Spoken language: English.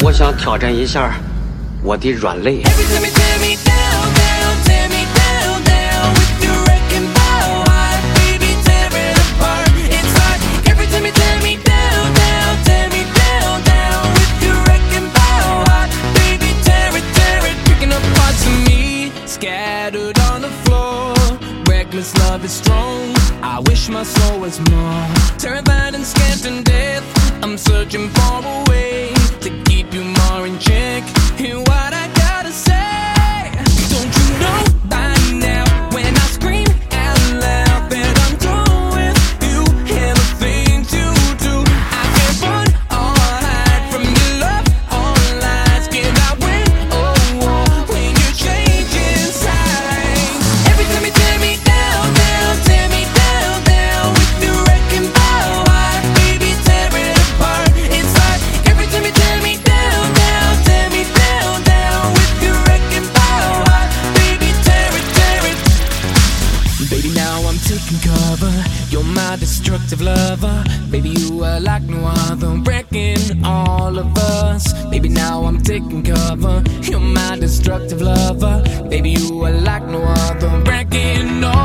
我想挑战一下我的软肋。 Scattered on the floor, reckless love is strong. I wish my soul was more terrified and scared to death. I'm searching for a way to keep you more in check. Hear what I gotta say. Don't you know by now when I scream out loud that I'm done with you and the things you do? I can't run or hide from your love or lies. Can I win or war when you change inside? Every time you tear me down, down, tear me down, down with your wrecking ball. Why, baby, tear it apart inside. Every time you tear me down, down, tear me down, down with your wrecking ball. Why, baby, tear it, tear it. Baby, now I'm taking cover. You're my destructive lover. Baby, you are like no other, wrecking all of us. Baby, now I'm taking cover. You're my destructive lover. Baby, you are like no other, wrecking all